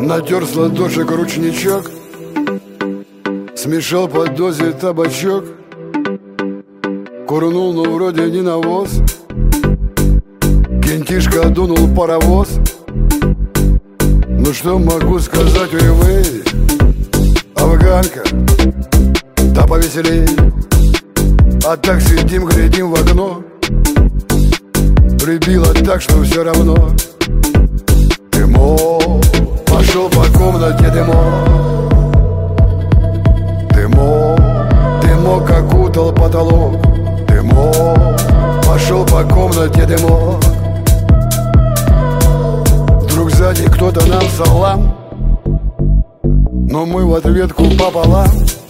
Натер с ладошек ручничок, смешал под дозе табачок, курнул, но вроде не навоз. Кентишка дунул паровоз. Ну что могу сказать, уевы, афганка, да повеселей. А так сидим, глядим в окно, прибило так, что все равно. Дымок, пошел по комнате дымок. Дымок, дымок окутал потолок. Дымок, пошел по комнате дымок. Вдруг сзади кто-то нам салам, но мы в ответку пополам.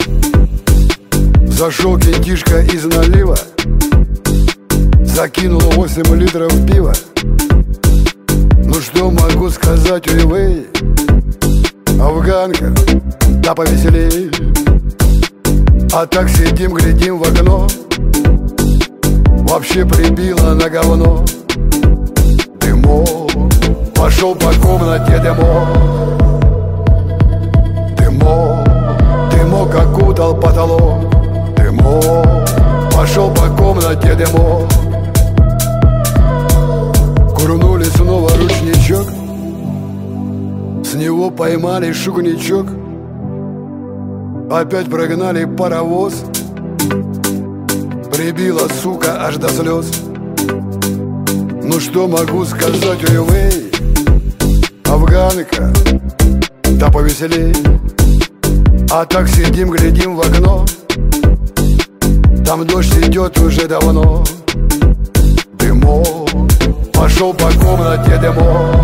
Зашел кентишка из налива, закинул 8 литров пива. Ну что могу сказать, уевы, афганка, да повеселей. А так сидим, глядим в окно, вообще прибило на говно. Дымок, пошел по комнате дымок. Дымок, дымок окутал потолок. Дымок, пошел по комнате дымок. Курнули снова ручничок, с него поймали шугничок. Опять прогнали паровоз, прибила, сука, аж до слез. Ну что могу сказать, уевы, афганка, да повеселей. А так сидим, глядим в окно, там дождь идет уже давно. Дымок, пошел по комнате дымок.